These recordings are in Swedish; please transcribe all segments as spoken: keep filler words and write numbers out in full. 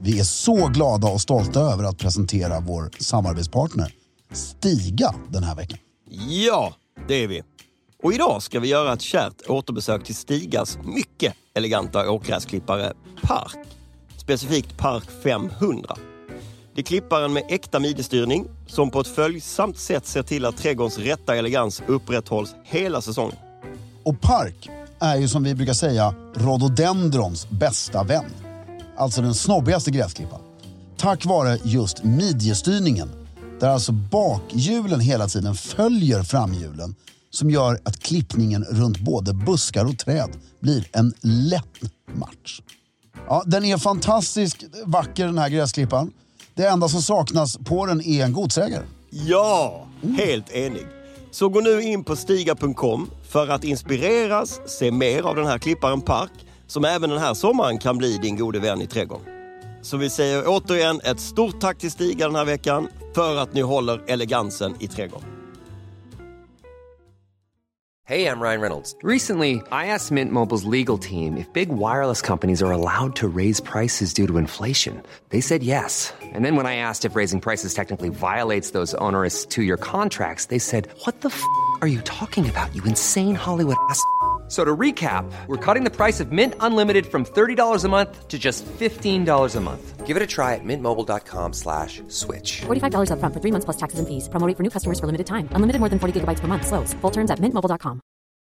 Vi är så glada och stolta över att presentera vår samarbetspartner Stiga den här veckan. Ja, det är vi. Och idag ska vi göra ett kärt återbesök till Stigas mycket eleganta åkgräsklippare Park. Specifikt Park femhundra. Det är klipparen med äkta midjestyrning som på ett följsamt sätt ser till att trädgårdens rätta elegans upprätthålls hela säsongen. Och Park är ju som vi brukar säga rhododendrons bästa vän. Alltså den snobbigaste gräsklippan. Tack vare just midjestyrningen, där alltså bakhjulen hela tiden följer framhjulen, som gör att klippningen runt både buskar och träd blir en lätt match. Ja, den är fantastiskt vacker den här gräsklippan. Det enda som saknas på den är en godsägare. Ja, helt enig. Så gå nu in på stiga punkt com för att inspireras, se mer av den här klipparen Park, som även den här sommaren kan bli din gode vän i trädgården. Så vi säger återigen ett stort tack till Stiga den här veckan för att ni håller elegansen i trädgården. Hey, I'm Ryan Reynolds. Recently, I asked Mint Mobile's legal team if big wireless companies are allowed to raise prices due to inflation. They said yes. And then when I asked if raising prices technically violates those onerous two-year contracts, they said, "What the f*** are you talking about, you insane Hollywood ass?" So to recap, we're cutting the price of Mint Unlimited from thirty dollars a month to just fifteen dollars a month. Give it a try at mintmobile.com slash switch. forty-five dollars up front for three months plus taxes and fees. Promo rate for new customers for limited time. Unlimited more than forty gigabytes per month. Slows full terms at mint mobile dot com.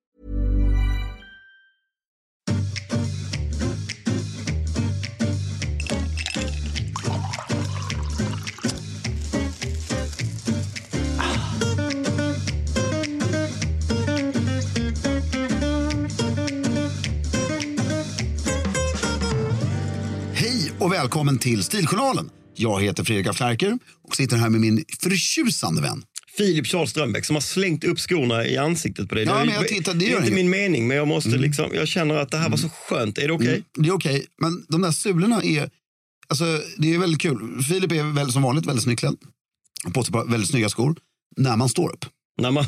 Och välkommen till Stiljournalen. Jag heter Fredrik af Klerker och sitter här med min förtjusande vän Filip Charles Strömbäck, som har slängt upp skorna i ansiktet på dig. Ja, det är, men jag tittar, det det är inte inget. min mening, men jag måste mm. liksom, jag känner att det här var så skönt. Är det okej? Okay? Mm, det är okej, okay. Men de där sulorna är, alltså det är väldigt kul. Filip är väl, som vanligt väldigt snyggklädd och på sig väldigt snygga skor när man står upp. När man...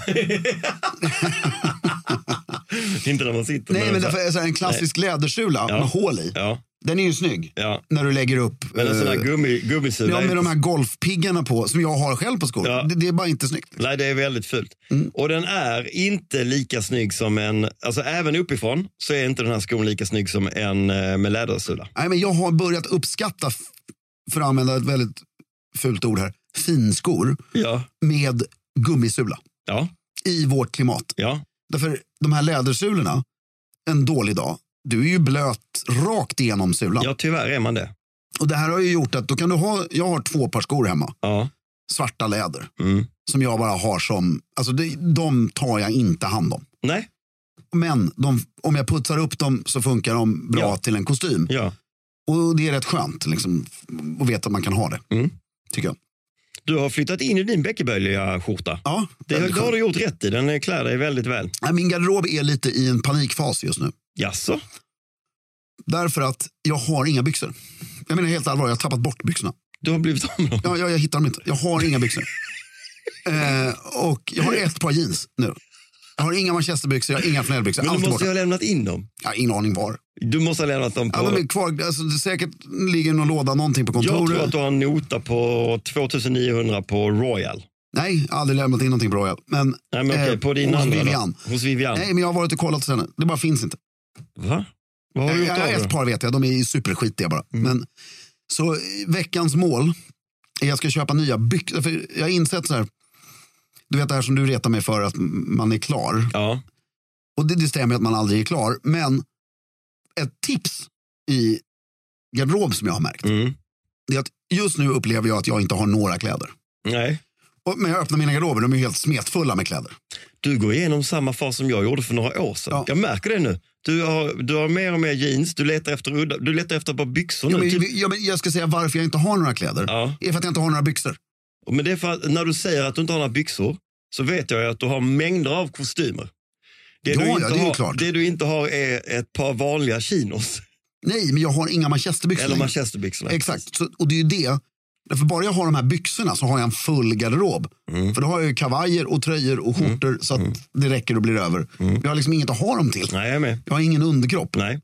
inte när man sitter. Nej, men därför är så här en klassisk Nej. lädersula ja. med hål i. Ja. Den är ju snygg ja. när du lägger upp. Men en sån här gummi, gummisula. Ja, med de här golfpiggarna på, som jag har själv på skor. Ja. Det, det är bara inte snyggt. Nej, det är väldigt fult. Mm. Och den är inte lika snygg som en, alltså även uppifrån så är inte den här skon lika snygg som en med lädersula. Nej, men jag har börjat uppskatta, för att använda ett väldigt fult ord här, finskor ja. med gummisula. Ja. I vårt klimat. Ja. Därför de här lädersulorna, en dålig dag, du är ju blöt rakt igenom sulan. Ja, tyvärr är man det. Och det här har ju gjort att då kan du ha, jag har två par skor hemma. Ja. Svarta läder. Mm. Som jag bara har som, alltså det, de tar jag inte hand om. Nej. Men de, om jag putsar upp dem så funkar de bra ja. till en kostym. Ja. Och det är rätt skönt liksom, att veta att man kan ha det. Mm. Tycker jag. Du har flyttat in i din bäckeböjliga skjorta. Ja. Det, det har du gjort rätt i. Den klär dig väldigt väl. Min garderob är lite i en panikfas just nu. Jaså? Därför att jag har inga byxor. Jag menar helt allvarligt, jag har tappat bort byxorna. Du har blivit av med dem? Ja, jag, jag hittar dem inte. Jag har inga byxor. eh, och jag har ett par jeans nu. Jag har inga manchesterbyxor, jag har inga flanellbyxor. Men du måste borta. ju ha lämnat in dem. Jag har ingen aning var. Du måste ha lämnat dem på... Ja, de är kvar. Alltså, det säkert ligger någon låda någonting på kontoret. Jag tror att du har en nota på tvåtusen-niohundra på Royal. Nej, jag har aldrig lämnat in någonting på Royal. Men, Nej, men okej, eh, på din hos andra Vivian. Hos Vivian. Nej, men jag har varit och kollat sen. Det bara finns inte. Va? Vad har du gjort jag, av Ett då? par vet jag, de är superskitiga bara. Mm. Men, så veckans mål är att jag ska köpa nya byxor. För jag har insett så här, du vet det här som du retar mig för att man är klar. Ja. Och det, det stämmer att man aldrig är klar. Men ett tips i garderob som jag har märkt. Mm. Det är att just nu upplever jag att jag inte har några kläder. Nej. Och, men jag öppnar mina garderober, de är helt smetfulla med kläder. Du går igenom samma fas som jag gjorde för några år sedan. Ja. Jag märker det nu. Du har, du har mer och mer jeans, du letar efter udda, du letar efter bara byxor ja, nu. Men, typ... ja, men jag ska säga varför jag inte har några kläder. Ja. Är för att jag inte har några byxor. Men det är för att när du säger att du inte har några byxor så vet jag att du har mängder av kostymer. Det, ja, du, inte ja, det är har, klart. det du inte har är ett par vanliga chinos. Nej, men jag har inga manchesterbyxor. Eller manchesterbyxorna. Exakt, så, och det är ju det. För bara jag har de här byxorna så har jag en full garderob. Mm. För då har jag ju kavajer och tröjor och skjortor mm. så att mm. det räcker och blir över. Mm. Jag har liksom inget att ha dem till. Nej, jag är med. Jag har ingen underkropp. Nej.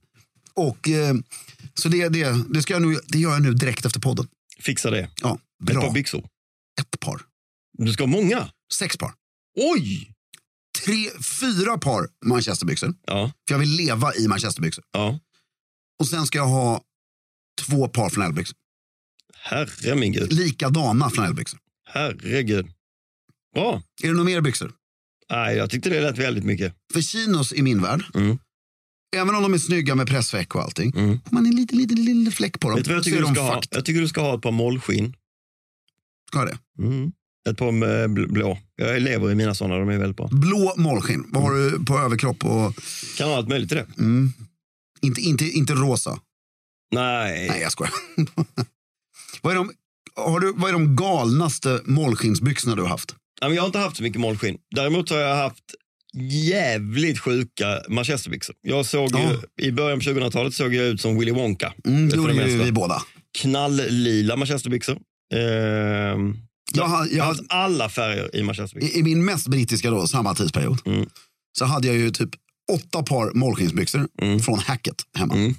Och eh, så det, det, det, ska jag nu, det gör jag nu direkt efter podden. Fixa det. Ja, bra. Ett par byxor. Ett par. Du ska ha många? Sex par. Oj! Tre, fyra par manchesterbyxor. Ja. För jag vill leva i manchesterbyxor. Ja. Och sen ska jag ha två par flanellbyxor. Herre min gud. Likadana flanellbyxor. Herregud. Bra. Är det några mer byxor? Nej, jag tyckte det lät väldigt mycket. För chinos i min värld, Mm. även om de är snygga med pressveck och allting, Mm. får man en liten, liten, liten fläck på dem. Vet du vad jag så tycker är du de ska ha? fucked. Jag tycker du ska ha ett par mollskinn. Ska jag det? Mm. Ett par med bl- blå. Jag lever i mina sådana, de är väldigt bra. Blå målskinn. Vad har du på överkropp? Och, Kan ha allt möjligt i det. mm, inte, inte, inte rosa. Nej. Nej, jag skojar. vad, är de, har du, vad är de galnaste målskinnsbyxorna du har haft? Ja, men jag har inte haft så mycket mollskinn. Däremot har jag haft jävligt sjuka manchesterbyxor. Jag såg Ja. ju, i början på tjugohundratalet såg jag ut som Willy Wonka. Mm, det För gjorde det ju mesta. vi båda. Knalllila manchesterbyxor. Ehm, Jag har- jag jag har har- haft alla färger i manchesterbyxor. I, I min mest brittiska då, samma tidsperiod, Mm. så hade jag ju typ åtta par målskinnsbyxor Mm. från Hacket hemma. Mm.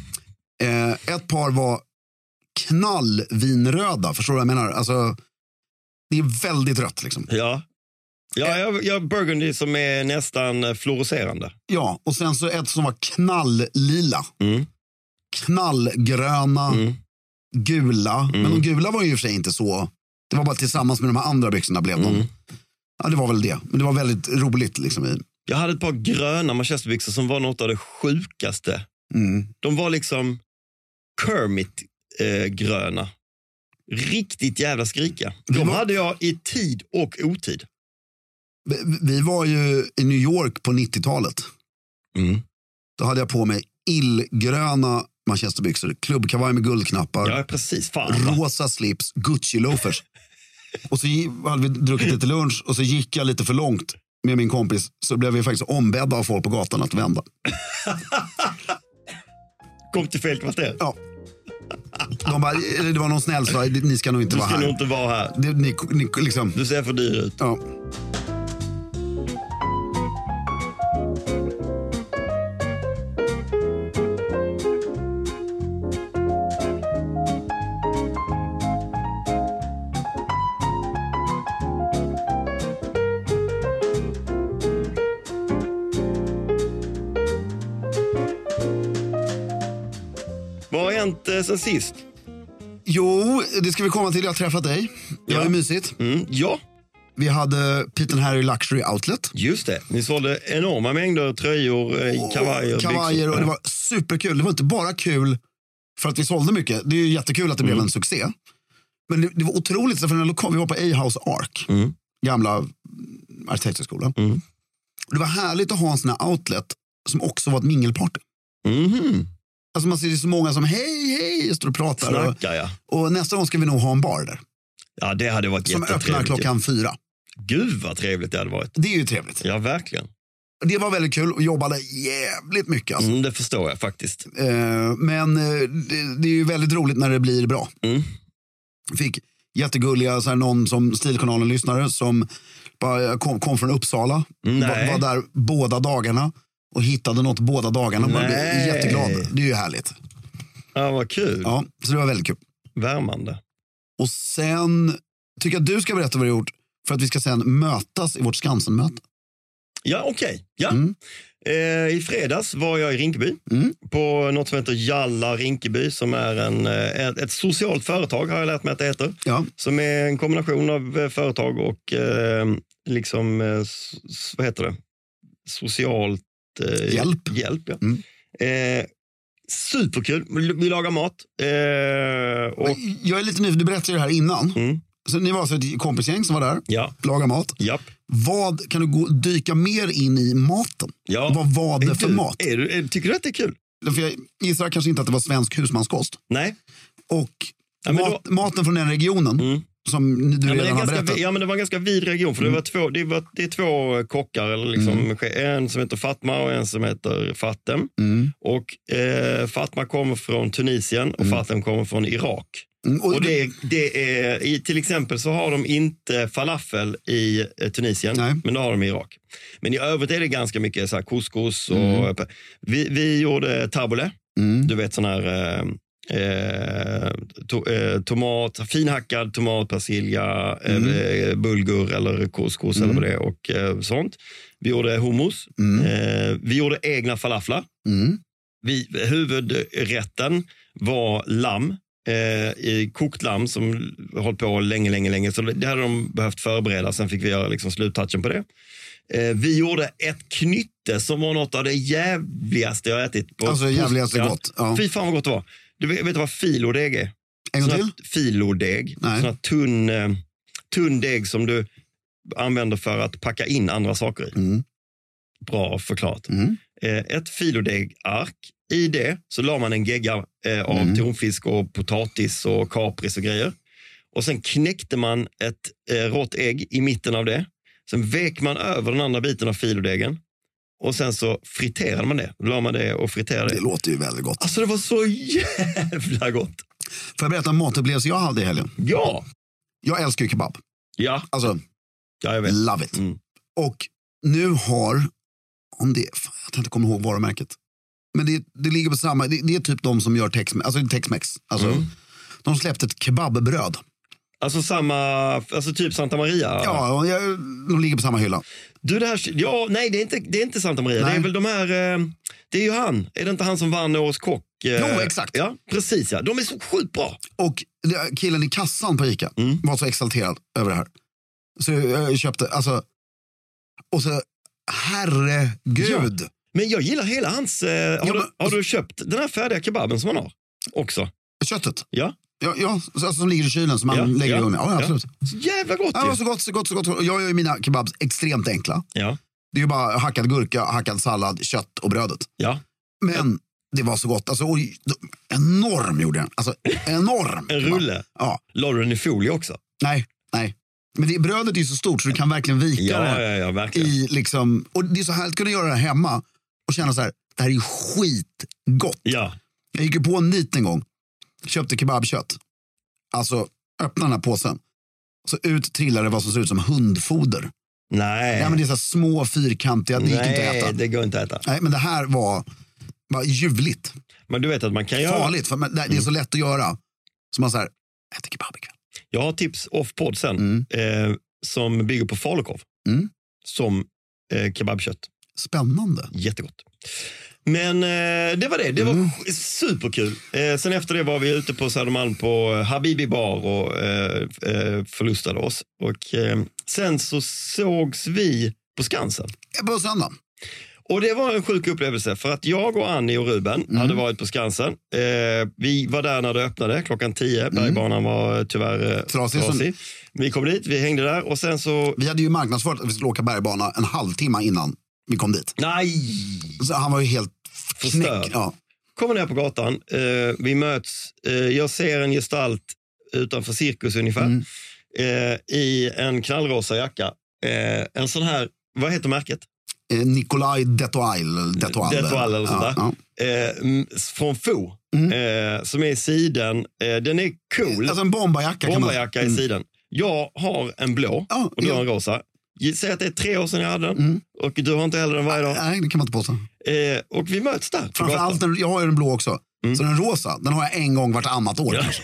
Eh, ett par var knallvinröda, förstår du vad jag menar? Alltså, det är väldigt rött liksom. Ja. Ja, jag, jag har burgundy som är nästan fluorescerande. Ja, och sen så ett som var knalllila. Mm. Knallgröna, Mm. gula. Mm. Men de gula var ju i och för sig inte så. Det var bara tillsammans med de här andra byxorna blev de. Mm. Ja, det var väl det. Men det var väldigt roligt liksom. I. Jag hade ett par gröna manchesterbyxor som var något av det sjukaste. Mm. De var liksom Kermit-gröna. Riktigt jävla skrika. De Det var- hade jag i tid och otid. Vi, vi var ju i New York på nittiotalet. Mm. Då hade jag på mig illgröna manchesterbyxor, klubbkavaj med guldknappar, Ja, precis. Fan, va? rosa slips, Gucci-loafers. Och så gi- hade vi druckit lite lunch och så gick jag lite för långt med min kompis, så blev vi faktiskt ombedda av folk på gatan att vända. Kom till fel kvarter. Ja. De bara, eller det var någon snäll sa, ni ska nog inte Du vara ska nog här. inte vara här. Det, ni, ni, liksom, Du ser för dyr ut. ja. Vad har hänt eh, sen sist? Jo, det ska vi komma till. Jag har träffat dig. Det var Ja. ju mysigt. Mm, ja, Vi hade Pete and Harry Luxury Outlet. just det. Ni sålde enorma mängder tröjor, eh, kavajer, kavajer byxor. och det var superkul. Det var inte bara kul för att vi sålde mycket. Det är ju jättekul att det blev Mm. en succé. Men det, det var otroligt, för den här lokal, vi var på A-House Ark, Mm. gamla arkitekturskolan. Mm. Och det var härligt att ha en sån här outlet som också var ett mingelparty. Mhm. Alltså man ser det så många som hej, hej, står och pratar. Och, Snackar jag. och nästa gång ska vi nog ha en bar där. Ja, det hade varit Som öppnar jättetrevligt. klockan fyra. Gud vad trevligt det hade varit. Det är ju trevligt. Ja, verkligen. Det var väldigt kul och jobbade jävligt mycket. Alltså. Mm, det förstår jag faktiskt. Eh, men eh, det, det är ju väldigt roligt när det blir bra. Mm. Fick jättegulliga, så här, någon som Stilkanalen-lyssnare som bara kom, kom från Uppsala. Nej. Var, var där båda dagarna och hittade något båda dagarna. Man blev Nej. jätteglad. Det är ju härligt. Ja, vad kul. Ja, så det var väldigt kul. Värmande. Och sen tycker jag att du ska berätta vad du har gjort för att vi ska sen mötas i vårt Skansen-möte. Ja, okej. Ja. Mm. Eh, I fredags var jag i Rinkeby Mm. på något som heter Jalla Rinkeby, som är en, eh, ett, ett socialt företag, har jag lärt mig att det heter. Ja. Som är en kombination av eh, företag och eh, liksom, eh, s- s- vad heter det? Socialt eh, Hjälp. hjälp ja. Mm. Eh, superkul. Vi vi lagar mat. Eh, och, Jag är lite nyfiken, du berättade det här innan. mm, Så ni var alltså ett kompisgäng som var där, ja, laga mat. japp. Vad, kan du gå, dyka mer in i maten? Ja. Vad var det Är för du, mat? Är du, är, tycker du att det är kul? För jag gissar kanske inte att det var svensk husmanskost. Nej. Och Ja, men mat, maten från den regionen, Mm. som du Ja men, det är redan har ganska, berättat. vi- ja, men det var en ganska vid region, för det, var två, det, var, det är två kockar, eller liksom, en som heter Fatma och en som heter Fatem. Mm. Och eh, Fatma kommer från Tunisien och Fatem kommer från Irak. Mm, och Och det, det är, i, till exempel så har de inte falafel i eh, Tunisien, Nej. men det har de i Irak. Men i övrigt är det ganska mycket så här couscous och Mm. vi, vi gjorde tabbouleh. Mm. Du vet sån här eh, eh, to, eh, tomat, finhackad tomat, persilja, mm. eh, bulgur eller couscous mm. eller vad det är och eh, sånt. Vi gjorde hummus. Mm. Eh, vi gjorde egna falaflar. Mm. Vi, huvudrätten var lamm. Eh, i kokt lamm som hållit på länge, länge, länge. Så det hade de behövt förbereda. Sen fick vi göra liksom sluttouchen på det. Eh, vi gjorde ett knytte som var något av det jävligaste jag ätit. På, alltså jävligaste ja. gott. Ja. Fy fan vad gott det var. Du vet, vet du vad filodeg är? En gång till? Filodeg. Sån här tunn, eh, tunn deg som du använder för att packa in andra saker i. Mm. Bra förklarat. Mm. Eh, ett filodegark. I det så la man en gegga eh, av mm. tonfisk och potatis och kapris och grejer. Och sen knäckte man ett eh, rått ägg i mitten av det. Sen vek man över den andra biten av filodegen. Och sen så friterade man det. Då la man det och friterade det. Det låter ju väldigt gott. Alltså det var så jävla gott. Får jag berätta en matupplevelse jag hade i helgen? Ja. Jag älskar ju kebab. Ja. Alltså, ja, jag vet. Love it. Mm. Och nu har, om det, jag kan inte komma ihåg varumärket. Men det, det ligger på samma, det, det är typ de som gör Tex-Mex. Alltså Tex-Mex. Alltså, mm. De släppte ett kebabbröd. Alltså samma, alltså typ Santa Maria. Ja, de ligger på samma hylla. Du, det här, ja, nej det är inte, det är inte Santa Maria. Nej. Det är väl de här, det är ju han. Är det inte han som vann Årets kock? Jo, exakt. Ja, precis ja. De är så sjukt bra. Och killen i kassan på Ica mm. var så exalterad över det här. Så jag köpte, alltså, och så, herregud. Ja. Men jag gillar hela hans, eh, har, ja, men, du, har du köpt den här färdiga kebaben som han har också? Köttet? Ja. Ja, ja alltså, som ligger i kylen som man ja, lägger ja, i ugnen. Ja, absolut. Ja. Så jävla gott. Ja, så gott, så gott, så gott. Jag gör ju mina kebabs extremt enkla. Ja. Det är ju bara hackad gurka, hackad sallad, kött och brödet. Ja. Men ja. Det var så gott. Alltså, oj, enorm gjorde den. Alltså, enorm. En rulle? Ja. La du den i folie också? Nej, nej. Men det, brödet är ju så stort så du kan verkligen vika ja, det. Ja, ja, verkligen. I, liksom, och det är så härligt att kunna göra det hemma och känna så här, det här är ju skitgott. Ja. Jag gick ju på en nit en gång. Köpte kebabkött. Alltså, öppna den här påsen. Så ut trillade vad som ser ut som hundfoder. Nej. Ja, men det är så små, fyrkantiga. Det gick Nej, inte att äta. det går inte att äta. Nej, men det här var, var ljuvligt. Men du vet att man kan göra... Farligt, för det är mm. så lätt att göra. Så man så här, äter kebab ikväll. Jag har tips off-podd sen. Mm. Eh, som bygger på falukorv. Mm. Som eh, kebabkött. Spännande. Jättegott. Men eh, det var det. Det var mm. superkul. Eh, sen efter det var vi ute på Södermalm på Habibi bar och eh, förlustade oss. Och eh, sen så sågs vi på Skansen. På söndag. Och det var en sjuk upplevelse för att jag och Annie och Ruben mm. hade varit på Skansen. Eh, vi var där när det öppnade klockan tio. Mm. Bergbanan var tyvärr eh, trasig. trasig. Vi kom dit, vi hängde där och sen så... Vi hade ju marknadsfört att vi skulle åka bergbana en halvtimme innan vi kom dit. Nej! Så han var ju helt förstörd. Ja. Kommer ner på gatan, eh, vi möts, eh, jag ser en gestalt utanför cirkus ungefär. Mm. Eh, I en knallrosa jacka. Eh, en sån här, vad heter märket? Eh, Nikolaj Detoile. Detoile eller sånt ja, där. Ja. Eh, från Fo. Mm. Eh, som är i sidan. Eh, den är cool. Alltså en bomberjacka. Bomberjacka i sidan. Jag har en blå ja, och du har ja. en rosa. Säg att det är tre år sedan jag hade den. Mm. Och du har inte heller den varje dag. Nej, det kan man inte påstå. Eh, och vi möts där. Framförallt, jag har ju den blå också. Mm. Så den rosa, den har jag en gång vartannat år. Ja.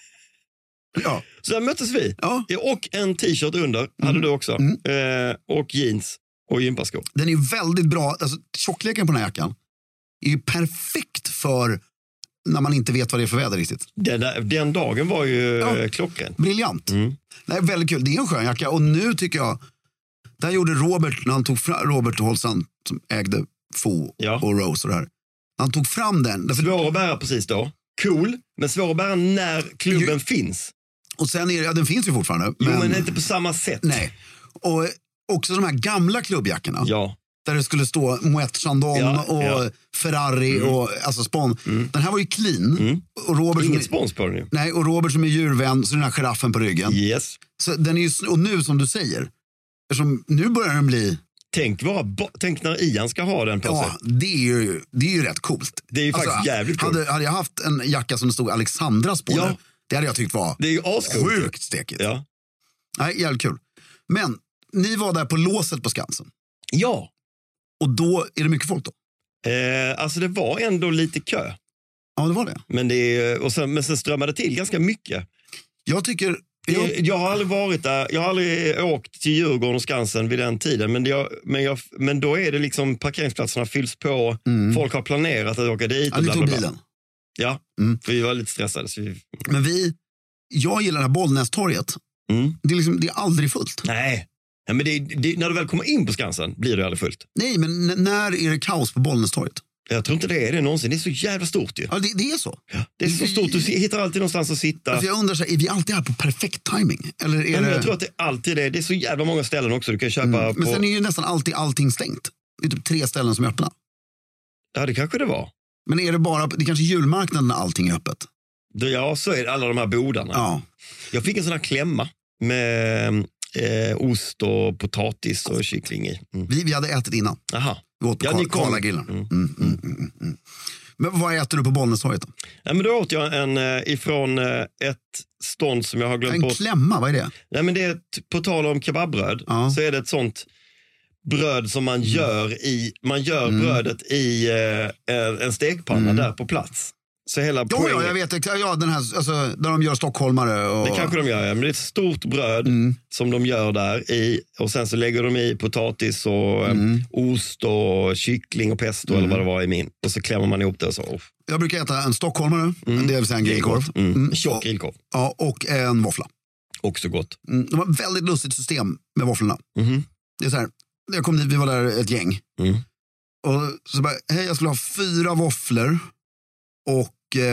Ja. Så där möttes vi. Ja. Och en t-shirt under, mm. hade du också. Mm. Eh, och jeans och gympaskor. Den är väldigt bra. Alltså, tjockleken på den här jackan är ju perfekt för när man inte vet vad det är för väder riktigt. Den, där, den dagen var ju ja. klockren. Briljant. Mm. Nej, väldigt kul. Det är en skön jacka. Och nu tycker jag, där gjorde Robert, när han tog fram, Robert Holsan som ägde Fo ja. och Rose och det här. Han tog fram den. Därför... Svår att bära precis då. Cool, men svår att bära när klubben ju... finns. Och sen är det, ja, den finns ju fortfarande. Men... Jo, men inte på samma sätt. Nej. Och också de här gamla klubbjackorna. Ja. Där det skulle stå Moet Chandon ja, och ja. Ferrari mm. och alltså spon. Mm. Den här var ju clean. Mm. Och Robert Inget spons på den ju. Nej, och Robert som är djurvän, så den här giraffen på ryggen. Yes. Så den är ju, och nu som du säger, eftersom nu börjar den bli... Tänk, vad, tänk när Ian ska ha den på ja, sig. Ja, det är ju, det är ju rätt coolt. Det är ju faktiskt alltså, jävligt coolt. Hade, hade jag haft en jacka som det stod Alexandras på ja. det, det hade jag tyckt var det är ju ascoolt. Sjukt stekigt. Ja. Nej, jävligt kul. Men ni var där på låset på Skansen. Ja. Och då är det mycket folk då? Eh, alltså det var ändå lite kö. Ja, det var det. Men, det är, och sen, men sen strömmade det till ganska mycket. Jag tycker... Jag, jag har aldrig varit där. Jag har aldrig åkt till Djurgården och Skansen vid den tiden. Men, jag, men, jag, men då är det liksom parkeringsplatserna fylls på. Mm. Folk har planerat att åka dit. Ja, ni tog bilen. Ja, mm. för vi var lite stressade. Så vi... Men vi... Jag gillar det här Bollnästorget. Mm. Det, är liksom, det är aldrig fullt. Nej, ja, men det, det, när du väl kommer in på Skansen blir det aldrig fullt. Nej, men n- när är det kaos på Bollnästorget? Jag tror inte det är det någonsin. Det är så jävla stort ju. Ja, det, det är så. Ja, det är så stort. Du hittar alltid någonstans att sitta. Alltså jag undrar, så, är vi alltid här på perfekt timing? Eller är ja, det... Jag tror att det alltid är. Det är så jävla många ställen också du kan köpa mm. på... Men sen är ju nästan alltid allting stängt. Det är typ tre ställen som är öppna. Ja, det kanske det var. Men är det bara... Det är kanske julmarknaden när allting är öppet. Ja, så är det alla de här bodarna. Ja. Jag fick en sån här klämma med eh, ost och potatis och kyckling i. Mm. Vi, vi hade ätit innan. Aha. Vi åt på ja, Karlagrillen. Mm. Mm, mm, mm, mm. Men vad äter du på Bollnästorget då? Ja, men då åt jag en eh, ifrån eh, ett stånd som jag har glömt en bort. En klämma, vad är det? Nej, men det är ett, på tal om kebabbröd ja. Så är det ett sånt bröd som man gör i man gör mm. brödet i eh, en stekpanna mm. där på plats. Så hela jo, ja, jag vet. Ja, den här, alltså, där de gör stockholmare. Och... Det kanske de gör, ja. Men det är ett stort bröd mm. som de gör där i. Och sen så lägger de i potatis och mm. ost och kyckling och pesto mm. eller vad det var i min. Och så klämmer man ihop det och så. Oh. Jag brukar äta en stockholmare, mm. det vill säga en grillkorv. Mm. Mm. Tjock grillkorv. Ja, och en våffla. Också gott. Mm. De har ett väldigt lustigt system med våfflorna. Mm. Det är så här, jag kom dit, vi var där ett gäng. Mm. Och så bara, hej, jag skulle ha fyra våfflor. Och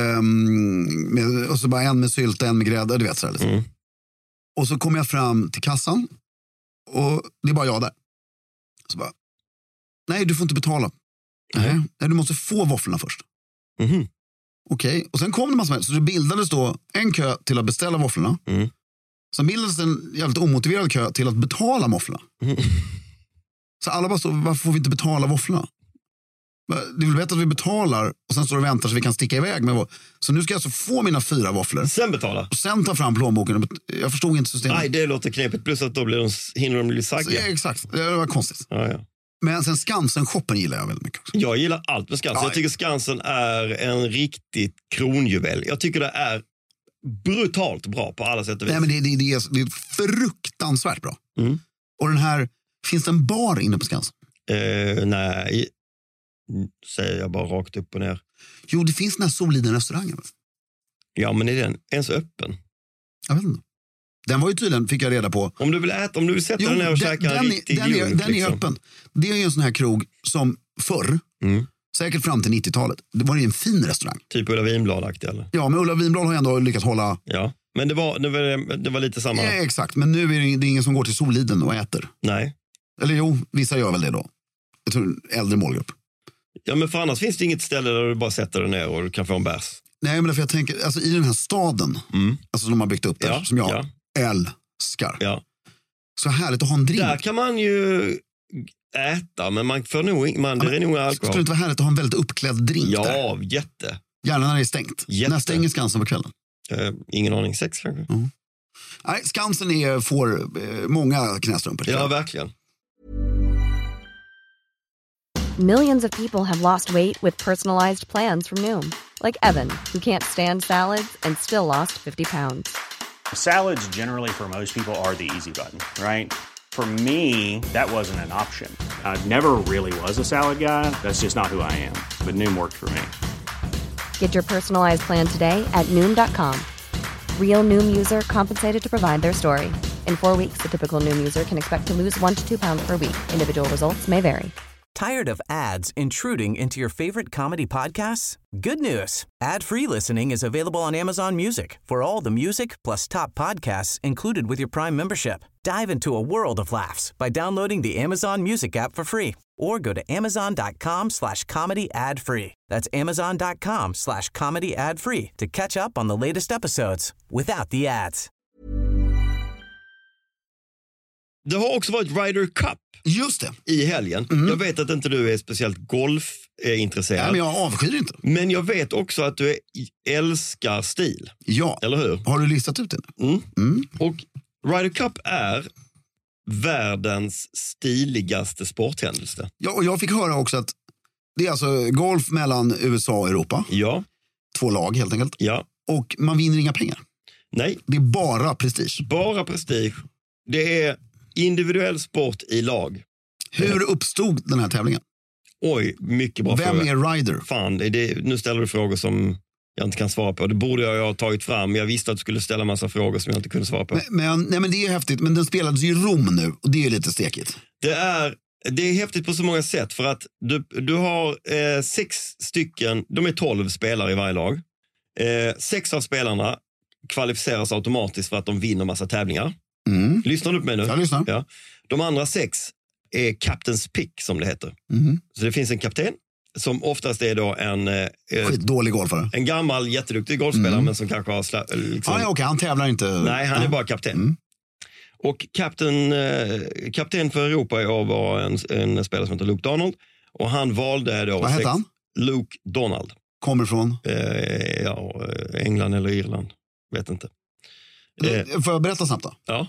Med, och så bara en med sylt och en med grädde, du vet så här liksom. Mm. Och så kommer jag fram till kassan och det är bara jag där. Så bara, nej, du får inte betala. Mm. Nej, du måste få våfflorna först. Mm. Okej, okay. Och sen kom det massor med, så det bildades då en kö till att beställa våfflorna. Mm. Sen bildades en jävligt omotiverad kö till att betala våfflorna. Mm. Så alla bara stod, varför får vi inte betala våfflorna? Det vill veta att vi betalar och sen står och väntar så vi kan sticka iväg med vår. Så nu ska jag alltså få mina fyra våfflor. Sen betala. Och sen ta fram plånboken. Jag förstod inte systemet. Nej, det låter knepigt. Plus att då blir de, hinner de bli sagga. Ja, exakt, det var konstigt. Ja, ja. Men sen Skansen-shoppen gillar jag väldigt mycket också. Jag gillar allt med Skansen. Ja, jag tycker Skansen är en riktigt kronjuvel. Jag tycker det är brutalt bra på alla sätt och vis. Nej, men det, det, det, är, det är fruktansvärt bra. Mm. Och den här, finns det en bar inne på Skansen? Uh, nej, säger jag bara rakt upp och ner. Jo, det finns den här Soliden-restaurangen. Ja, men är den ens öppen? Jag vet inte. Den var ju tydligen, fick jag reda på. Om du vill äta, om du vill sätta jo, den ner och den, käka en riktig den, jul, är, den liksom. är öppen. Det är ju en sån här krog som förr, mm. säkert fram till nittiotalet, det var ju en fin restaurang. Typ Ulla Vinblad-aktig eller? Ja, men Ulla Vinblad har ju ändå lyckats hålla... Ja, men det var, det var, det var lite samma... Ja, exakt, men nu är det, det är ingen som går till Soliden och äter. Nej. Eller jo, vissa gör väl det då. Jag tror äldre målgrupp. Ja, men för annars finns det inget ställe där du bara sätter dig ner och du kan få en bärs. Nej, men därför jag tänker, alltså i den här staden, mm. alltså som de har byggt upp där, ja, som jag ja. älskar. Ja. Så härligt att ha en drink. Där kan man ju äta, men man får nog, man, ja, det är nog alkohol. Skulle det inte vara härligt att ha en väldigt uppklädd drink ja, där? Ja, jätte. Gärna när det är stängt. Jätte. När stänger Skansen på kvällen? Uh, ingen aning, sex kanske. Mm. Nej, Skansen är, får eh, många knästrumpor. Ja, verkligen. Millions of people have lost weight with personalized plans from Noom. Like Evan, who can't stand salads and still lost fifty pounds. Salads generally for most people are the easy button, right? For me, that wasn't an option. I never really was a salad guy. That's just not who I am. But Noom worked for me. Get your personalized plan today at Noom dot com. Real Noom user compensated to provide their story. In four weeks, the typical Noom user can expect to lose one to two pounds per week. Individual results may vary. Tired of ads intruding into your favorite comedy podcasts? Good news. Ad-free listening is available on Amazon Music for all the music plus top podcasts included with your Prime membership. Dive into a world of laughs by downloading the Amazon Music app for free or go to amazon.com slash comedy ad free. That's amazon.com slash comedy ad free to catch up on the latest episodes without the ads. Det har också varit Ryder Cup. Just det. I helgen. Mm. Jag vet att inte du är speciellt golfintresserad. Nej, men jag avskyr inte. Men jag vet också att du är, älskar stil. Ja. Eller hur? Har du listat ut det? Mm. Mm. Och Ryder Cup är världens stiligaste sporthändelse. Ja, och jag fick höra också att det är alltså golf mellan U S A och Europa. Ja. två lag helt enkelt. Ja. Och man vinner inga pengar. Nej. Det är bara prestige. Bara prestige. Det är individuell sport i lag. Hur uppstod den här tävlingen? Oj, mycket bra Vem fråga. är rider? Fan, det, det, nu ställer du frågor som jag inte kan svara på. Det borde jag ha tagit fram. Jag visste att du skulle ställa massa frågor som jag inte kunde svara på. Men, men, nej, men det är häftigt. Men den spelades i Rom nu. Och det är lite stekigt. Det är, det är häftigt på så många sätt. För att du, du har eh, sex stycken, de är tolv spelare i varje lag. Eh, sex av spelarna kvalificeras automatiskt för att de vinner massa tävlingar. Mm. Lyssnar du på mig nu? Jag lyssnar. Ja. De andra sex är captain's pick som det heter. Mm. Så det finns en kapten som oftast är då en, eh, Skitdålig golfare. en gammal jätteduktig golfspelare Mm. men som kanske har sla, liksom, Ah, ja, okej, han tävlar inte. nej, han ja. är bara kapten. Mm. Och kapten, eh, kapten för Europa i år var en, en spelare som heter Luke Donald. Och han valde då... Vad heter han? Luke Donald. Kommer från? Eh, ja, England eller Irland. Vet inte. Eh, Får jag berätta snabbt då? ja.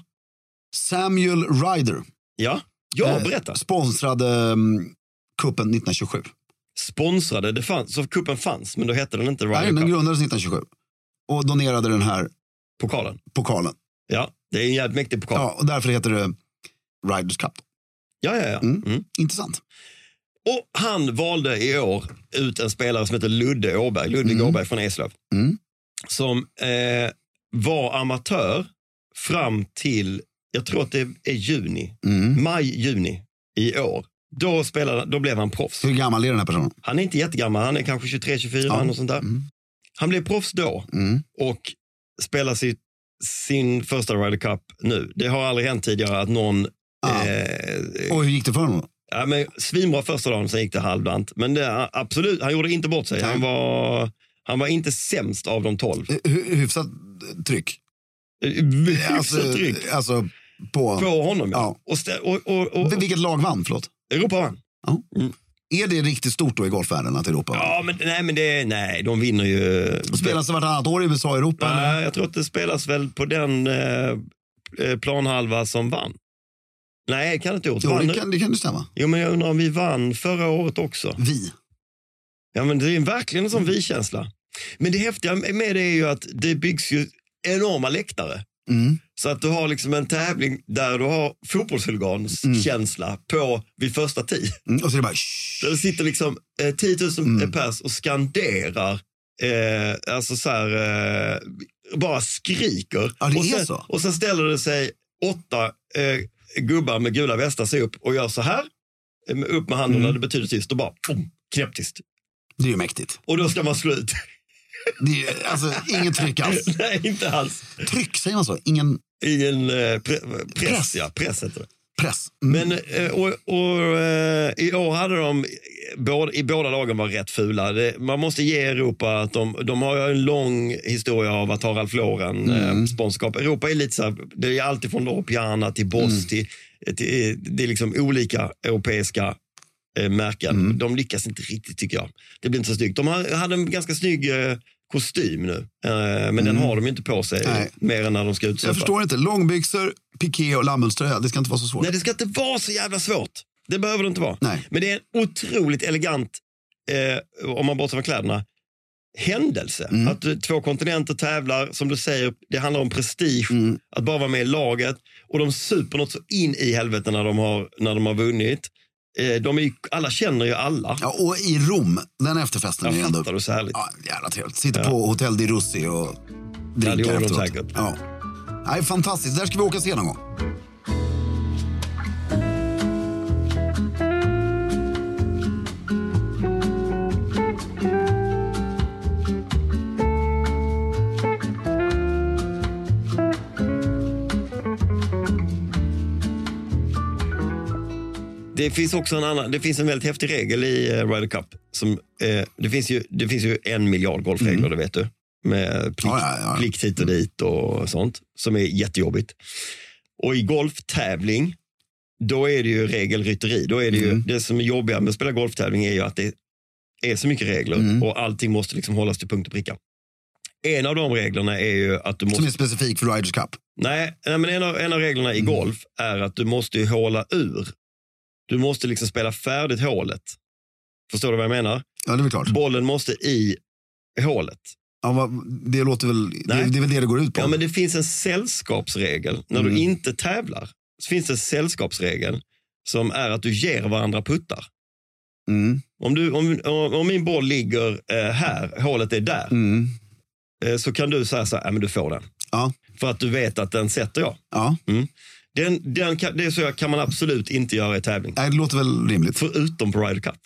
Samuel Ryder. Ja, ja eh, berätta. Sponsrade um, kuppen nittonhundratjugosju. Sponsrade, det fanns, så kuppen fanns, men då hette den inte Ryder Nej, den Cup. grundades nittonhundratjugosju. Och donerade den här Pokalen. pokalen. Ja, det är en jävligt mäktig pokal. Ja, och därför heter det Riders Cup. Ja, ja, ja. Mm. Mm. Intressant. Och han valde i år ut en spelare som heter Ludde Åberg. Ludvig Mm. Åberg från Eslöv. Mm. Som eh, var amatör fram till, jag tror att det är juni. Mm. Maj, juni i år. Då, spelade, då blev han proffs. Hur gammal är den här personen? Han är inte jättegammal, han är kanske tjugotre tjugofyra Ja. och sånt där. Mm. Han blev proffs då Mm. och spelar sitt, sin första Ryder Cup nu. Det har aldrig hänt tidigare att någon... Ja. Eh, Och hur gick det för honom? ja, men svinbra första dagen, sen gick det halvdant. Men det, absolut, han gjorde inte bort sig. Nej. Han var, han var inte sämst av de tolv. Hy- Hyfsat tryck. Hyfsat Alltså, tryck alltså på... på honom. Ja. Ja. Och, stä- och, och, och, Vilket lag vann, förlåt? Europa vann. Är det riktigt stort då i golfvärlden att Europa vann? Ja, men nej, men det, nej, de vinner ju. Och spelas det vartannat år i U S A och Europa? eller? Nej, jag tror att det spelas väl på den eh, planhalva som vann. Nej, kan det inte gjort. Jo, Vann- det kan, det kan det stämma. Jo, men jag undrar om vi vann förra året också. Vi. Ja, men det är verkligen en sån vi-känsla. Men det häftiga med det är ju att det byggs ju enorma läktare. Mm. Så att du har liksom en tävling där du har fotbollshuligans Mm. känsla på vid första tio. Mm. Och så är det bara... Där det sitter liksom eh, tio tusen Mm. pers och skanderar. Eh, alltså så här, eh, bara skriker. Ja, det och, är sen, så. och sen ställer det sig åtta eh, gubbar med gula västar sig upp och gör så här. eh, Upp med handen Mm. när det betyder tyst och bara boom, knäpptyst. Det är ju mäktigt. Och då ska man slå ut. Det är, alltså, ingen tryck alls. Nej, inte alls. Tryck, säger man så? Ingen Ingen eh, pre- press, Press. ja, press heter det. press. Mm. Men eh, och, och, eh, i år hade de, både, i båda lagen var rätt fula. Det, man måste ge Europa att de, de har ju en lång historia av att ha Ralph Lauren Mm. eh, sponsorskap. Europa är lite så här, det är alltid från då Piana till Boss Mm. till, till, det är liksom olika europeiska eh, märken. Mm. De lyckas inte riktigt tycker jag. Det blir inte så snyggt. De har, hade en ganska snygg eh, kostym nu. Eh, men den har de ju inte på sig Nej. mer än när de ska utsupa. Jag förstår inte. Långbyxor, piké och lammullströja. Det ska inte vara så svårt. Nej, det ska inte vara så jävla svårt. Det behöver det inte vara. Nej. Men det är en otroligt elegant, eh, om man bortser från kläderna, händelse. Mm. Att eh, två kontinenter tävlar, som du säger, det handlar om prestige. Mm. Att bara vara med i laget. Och de super något så in i helvete när de har, när de har vunnit. Eh, de är ju, alla känner ju alla. Ja, och i Rom, den efterfesten Jag är ändå... fattar du så härligt. Ja, jävla trevligt. Sitter Ja. på Hotel di Russi och det dricker gjorde de efteråt. säkert. Ja. Nej, fantastiskt. Där ska vi åka och se någon gång. Det finns också en annan, det finns en väldigt häftig regel i uh, Ryder Cup. Som, eh, det, finns ju, det finns ju en miljard golfregler, Mm. det vet du. Med plikt, Ja, ja, ja. plikt hit och dit och sånt. Som är jättejobbigt. Och i golftävling, då är det ju regelrytteri. Då är det ju, Mm. det som är jobbiga med att spela golftävling är ju att det är så mycket regler. Mm. Och allting måste liksom hållas till punkt och pricka. En av de reglerna är ju att du måste... Som är specifik för Riders Cup. Nej, nej men en av, en av reglerna i Mm. golf är att du måste ju håla ur. Du måste liksom spela färdigt hålet. Förstår du vad jag menar? Ja, det är väl klart. Bollen måste i hålet. Ja, vad, det låter väl, det, det är väl det det går ut på. Ja, men det finns en sällskapsregel. När Mm. du inte tävlar så finns det en sällskapsregel som är att du ger varandra puttar. Mm. Om, du, om, om min boll ligger eh, här, hålet är där, Mm. eh, så kan du säga så här, men du får den. Ja. För att du vet att den sätter jag. Ja. Mm. Den, den kan, det är så kan man absolut inte göra i tävling. Nej, det låter väl rimligt. Förutom på Ryder Cup.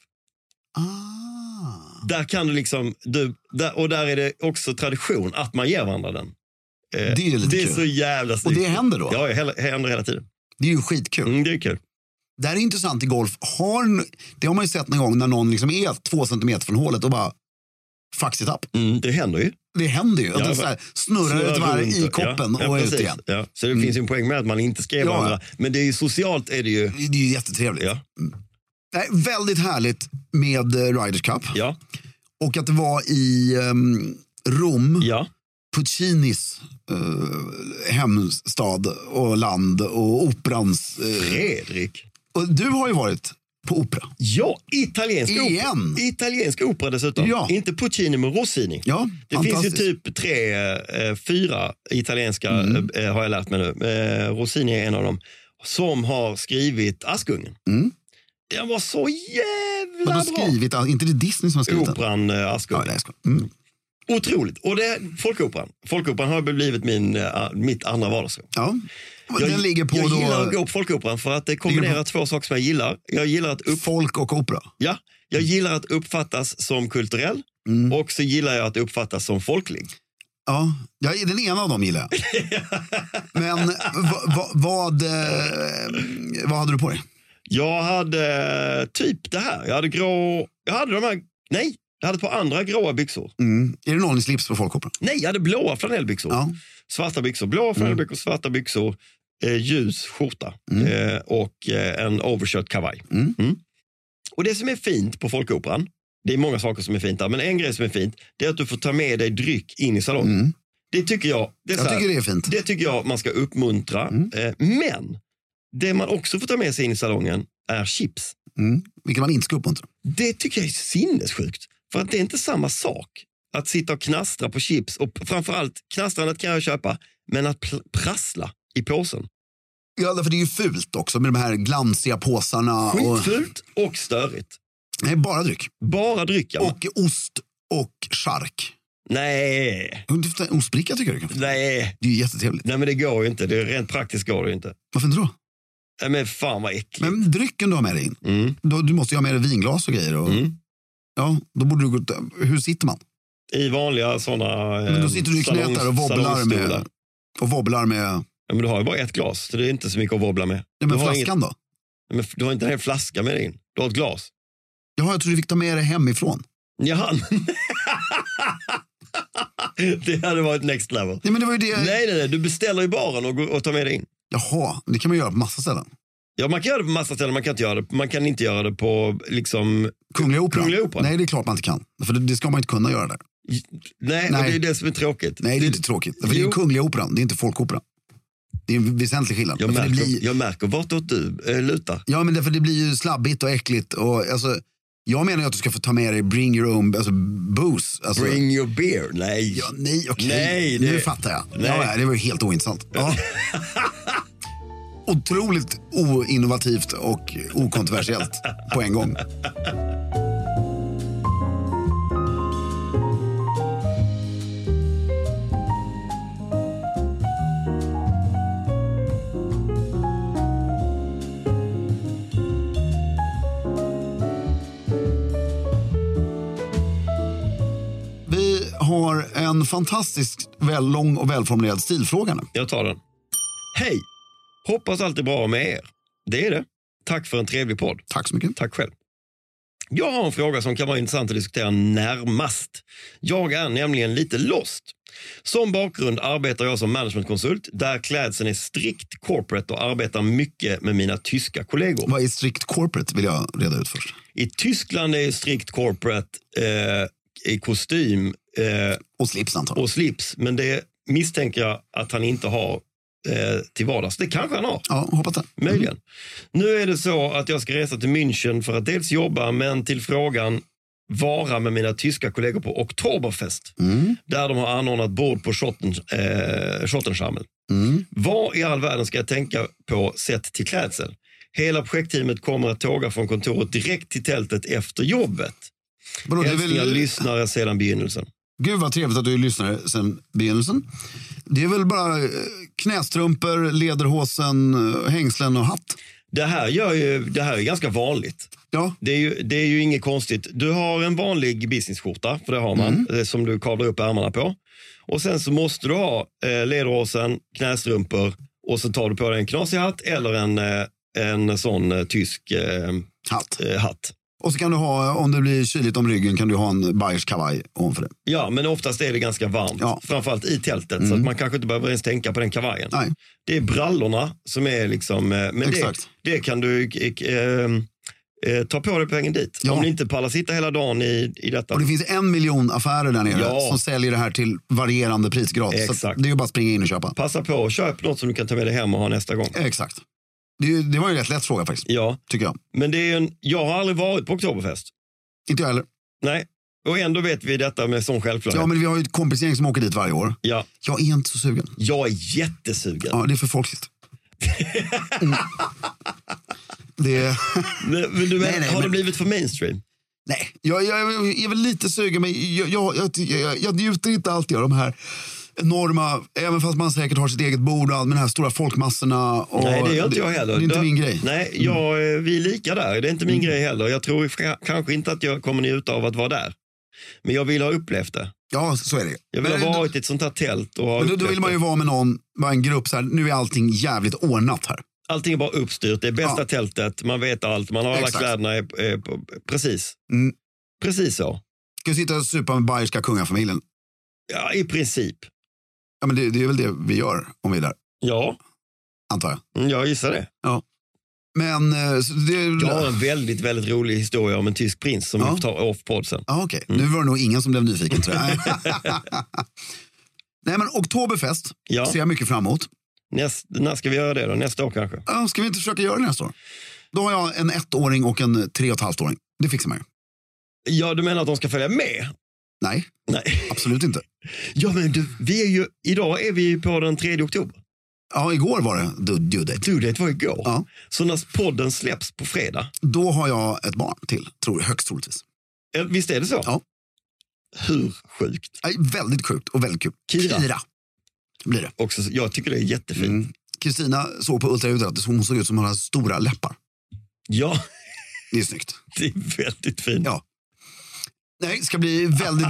Ah. Där kan du liksom, du, där, och där är det också tradition att man ger varandra den. Eh, Det är lite det är kul. så jävla Och snyggt. det händer då? Ja, det händer hela tiden. Det är ju skitkul. Mm, det är kul. Det här är intressant i golf. Har, det har man ju sett någon gång när någon liksom är två centimeter från hålet och bara fucks it up. Mm, det händer ju. Det händer ju. Att Ja, det så här snurrar ett varv i koppen ja, ja, och är precis. ute igen. Ja. Så det Mm. finns ju en poäng med att man inte skrev Ja. varandra. Men det är ju socialt är det ju. Det är ju jättetrevligt. Ja. Nej, väldigt härligt med eh, Ryder Cup. Ja. Och att det var i um, Rom, Ja. Puccinis uh, hemstad och land och operans. Uh, Fredrik. och du har ju varit på opera. Ja, italiensk Igen. opera. Italiensk opera dessutom. Ja. Inte Puccini men Rossini. Ja, Det finns ju fantastiskt. typ tre, eh, fyra italienska Mm. eh, har jag lärt mig nu. Eh, Rossini är en av dem. Som har skrivit Askungen. Mm. Den var så jävla Har du bra. skrivit, inte det Disney som har skrivit den? Operan eh, Askungen. Ja, det är skoj. Mm. Otroligt. Och det är Folkoperan. Folkoperan har blivit min, äh, mitt andra vardagsrum. Ja. Jag, Den ligger på jag då gillar att gå på Folkoperan för att det kombinerar två saker som jag gillar. Jag gillar att, upp, folk och opera. ja, jag gillar att uppfattas som kulturell Mm. och så gillar jag att uppfattas som folklig. Ja, ja, den ena av dem gillar jag. Men va, va, vad, eh, vad hade du på dig? Jag hade typ det här. Jag hade grå... Jag hade de här... Nej, jag hade på andra gråa byxor. Mm. Är det någon i slips på folkopera? Nej, jag hade blåa flanellbyxor. Ja. Svarta byxor. Blåa flanellbyxor, svarta byxor. Eh, ljus skjorta. Mm. Eh, och eh, en overshirt kavaj. Mm. Mm. Och det som är fint på Folkoperan, det är många saker som är fint där, men en grej som är fint, det är att du får ta med dig dryck in i salongen. Mm. Det tycker jag, det är Jag så här, tycker det är fint. det tycker jag man ska uppmuntra. Mm. Eh, men det man också får ta med sig in i salongen är chips. Mm. Vilket man inte ska uppmuntra. Det tycker jag är sinnessjukt. För att det är inte samma sak att sitta och knastra på chips. Och framförallt, knastrandet kan jag köpa, men att pl- prassla i påsen. Ja, därför det är ju fult också med de här glansiga påsarna. Och, Skitfult och störigt. nej, bara dryck. Bara drycka. Och ost och chark. Nej, Ostbricka tycker jag du kan få. nej. Det är ju jättetrevligt. Nej, men det går ju inte. Det är rent praktiskt går det ju inte. Varför inte då? Nej, men fan vad äckligt. Men drycken du har med dig in. Mm. Då, du måste ju ha med dig vinglas och grejer. Och, Mm. ja, då borde du gå, hur sitter man? I vanliga sådana... Men då sitter du i knät där och wobblar med, och wobblar med Ja, men du har ju bara ett glas, så det är inte så mycket att wobbla med. ja, men du har flaskan inget, då? men du har inte en hel flaska med dig in. Du har ett glas. Jaha, jag tror du fick ta med dig hemifrån. Jaha. Det hade varit next level. Nej, men det var ju det. Nej, nej, nej. Du beställer i baren och, går, och tar med dig in. Jaha, det kan man göra på massa ställen. Ja, man kan göra det på massa ställen. Man kan inte göra det, man kan inte göra det på liksom... Kungliga Operan? Kungliga Operan. Nej, det är klart man inte kan. För det, det ska man inte kunna göra där. Nej, Nej. Och det är det som är tråkigt. Nej, det är inte tråkigt. För det är Jo. ju Kungliga Operan, det är inte Folkopera. Det är en väsentlig skillnad. Jag För det märker, blir, jag märker vartåt du äh, lutar. ja, men därför det blir ju slabbigt och äckligt. Och, alltså, jag menar ju att du ska få ta med dig bring your own alltså, booze. Alltså, Bring your beer. Nej. ja, nej, okej. Nej, det- Nu fattar jag. Nej. Ja, det var ju helt ointressant. Ja. Otroligt oinnovativt och okontroversiellt på en gång. Vi har en fantastiskt väl lång och välformulerad stilfråga nu. Jag tar den. Hej! Hoppas allt är bra med er. Det är det. Tack för en trevlig podd. Tack så mycket. Tack själv. Jag har en fråga som kan vara intressant att diskutera närmast. Jag är nämligen lite lost. Som bakgrund arbetar jag som managementkonsult där klädseln är strikt corporate och arbetar mycket med mina tyska kollegor. Vad är strict corporate vill jag reda ut först. I Tyskland är strikt corporate eh, i kostym eh, Och slips antagligen. och slips, men det misstänker jag att han inte har eh, till vardags. Det kanske han har. Ja, hoppas det. Möjligen. Nu är det så att jag ska resa till München för att dels jobba, men till frågan vara med mina tyska kollegor på Oktoberfest. Mm. Där de har anordnat bord på Schotten, eh, Schottenschamel. Mm. Vad i all världen ska jag tänka på sett till klädsel? Hela projektteamet kommer att tåga från kontoret direkt till tältet efter jobbet. Vadå, det är Hälsningar väl... lyssnare sedan begynnelsen. Gud vad trevligt att du lyssnar sedan begynnelsen. Det är väl bara eh, knästrumpor, lederhosen, eh, hängslen och hatt. Det här, gör ju, det här är ganska vanligt. Ja. Det är, ju, det är ju inget konstigt. Du har en vanlig businessskjorta, för det har man, Mm. som du kavlar upp ärmarna på. Och sen så måste du ha eh, lederhosen, knästrumpor och så tar du på dig en knasig hatt eller en, eh, en sån eh, tysk eh, Hatt. eh, hatt. Och så kan du ha, om det blir kyligt om ryggen, kan du ha en Bayers kavaj ovanför det. Ja, men oftast är det ganska varmt. Ja. Framförallt i tältet, Mm. så att man kanske inte behöver ens tänka på den kavajen. Nej. Det är brallorna som är liksom... eh, Men det, Exakt. det kan du eh, eh, ta på dig på vägen dit. Ja. Om ni inte pallar sitta hela dagen i, i detta. Och det finns en miljon affärer där nere Ja. som säljer det här till varierande prisgrad. Så Exakt. att det är ju bara att springa in och köpa. Passa på och köp något som du kan ta med dig hem och ha nästa gång. Exakt. Det, är ju- det var ju en rätt lätt fråga faktiskt, Ja, tycker jag. men det är en, jag har aldrig varit på Oktoberfest. Inte jag heller. Nej, och ändå vet vi detta med sån självklarhet. Ja, men vi har ju ett kompisgäng som åker dit varje år. Ja, Jag är inte så sugen. jag är jättesugen. Ja, det är för folkligt. Mm. Det... Men, men du, Nej, nej, har men- det blivit för mainstream? Nej, jag, jag, jag är väl lite sugen, men jag, jag, jag, jag, jag njuter inte alltid av de här enorma, även fast man säkert har sitt eget bord och allt, med de här stora folkmassorna. Och Nej, det gör inte jag heller. Det är inte Det- min grej. Nej, jag, vi är lika där. Det är inte min grej heller. Jag tror f- kanske inte att jag kommer njuta av att vara där. Men jag vill ha upplevt det. Ja, så är det. Jag vill Men, ha varit i ett sånt här tält och ha men då, då upplevt vill man ju det. vara med någon, vara en grupp så här, nu är allting jävligt ordnat här. Allting är bara uppstyrt. Det är bästa Ja. tältet. Man vet allt. Man har alla Exakt. kläderna. Är, är, på- precis. Mm. Precis så. Ska vi sitta och supa med bayerska kungafamiljen? Ja, i princip. Ja, men det, det är väl det vi gör om vi är där, Ja, antar jag. mm, jag gissar det. Men eh, så det... Jag har en väldigt, väldigt rolig historia om en tysk prins som Ja. vi tar off-podd sen. Ja, okej. Mm. Nu var det nog ingen som blev nyfiken, tror jag. Nej, men Oktoberfest Ja. ser jag mycket fram emot. Näst, när ska vi göra det då? Nästa år kanske? Ja, ska vi inte försöka göra det nästa år? Då har jag en ettåring och en tre och ett halvt åring. Det fixar man ju. Ja, du menar att de ska följa med? Nej, Nej. absolut inte. Ja, men du, vi är ju, idag är vi ju på den tredje oktober. Ja, igår var det due due date. Du, det var igår. Ja. Så när podden släpps på fredag, Då har jag ett barn till, tror jag, högst troligtvis. eh, visst är det så? Ja. Hur sjukt? Nej, väldigt sjukt och väldigt kul. Kira. Kira blir det. Också, jag tycker det är jättefint. Mm. Kristina såg på ultraljudet att hon såg ut som hon hade stora läppar. Ja, Det är snyggt. det är väldigt fint. Ja. Nej, ska bli väldigt...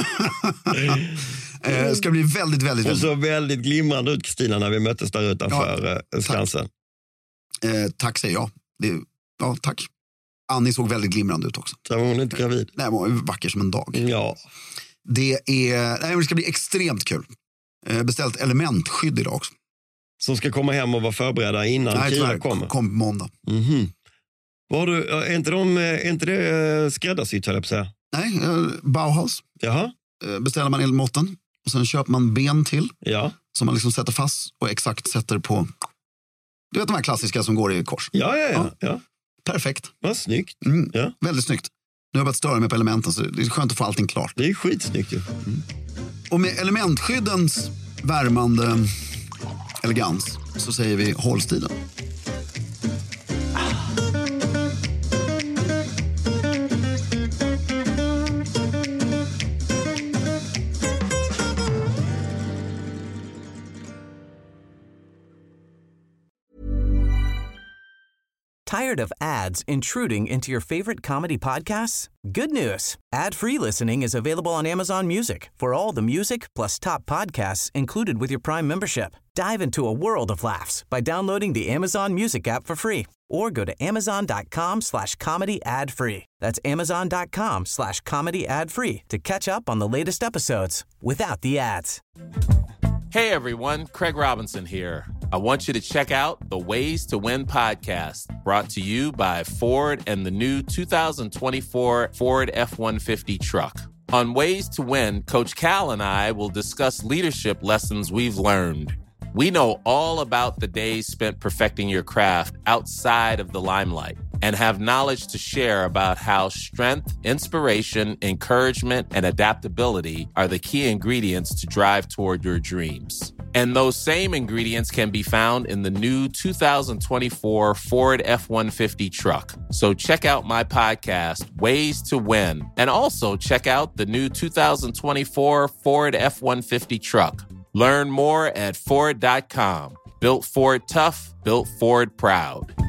eh, ska bli väldigt, väldigt, Och väldigt... så väldigt glimrande ut, Kristina, när vi möttes där utanför ja, Skansen. Eh, tack säger jag. Det, ja, tack. Annie såg väldigt glimrande ut också. Så var hon inte gravid. Nej, hon var vacker som en dag. Ja. Det är... Nej, men det ska bli extremt kul. Eh, beställt elementskydd idag också. Som ska komma hem och vara förberedda innan Nej, Kira tyvärr. kommer. Kom på måndag. Mhm. Vad har du, är inte, de, är inte det skräddarsytt, höll jag på att säga? Nej, eh, Bauhaus. Jaha, Eh, beställer man elmåtten. Och sen köper man ben till. ja. Som man liksom sätter fast och exakt sätter på... Du vet de här klassiska som går i kors. Ja, ja, ja. Ja. ja. Perfekt. Vad snyggt. Mm. Ja. Väldigt snyggt. Nu har jag börjat störa mig på elementen så det är skönt att få allting klart. Det är skitsnyggt ju. Och med elementskyddens värmande elegans så säger vi håll stilen. Tired of ads intruding into your favorite comedy podcasts? Good news. Ad-free listening is available on Amazon Music for all the music plus top podcasts included with your Prime membership. Dive into a world of laughs by downloading the Amazon Music app for free or go to amazon.com slash comedy ad free. That's amazon.com slash comedy ad free to catch up on the latest episodes without the ads. Hey everyone, Craig Robinson here. I want you to check out the Ways to Win podcast, brought to you by Ford and the new two thousand twenty-four Ford F one fifty truck. On Ways to Win, Coach Cal and I will discuss leadership lessons we've learned. We know all about the days spent perfecting your craft outside of the limelight. and have knowledge to share about how strength, inspiration, encouragement, and adaptability are the key ingredients to drive toward your dreams. And those same ingredients can be found in the new two thousand twenty-four Ford F one fifty truck. So check out my podcast, Ways to Win, and also check out the new two thousand twenty-four Ford F one fifty truck. Learn more at Ford dot com. Built Ford tough, built Ford proud.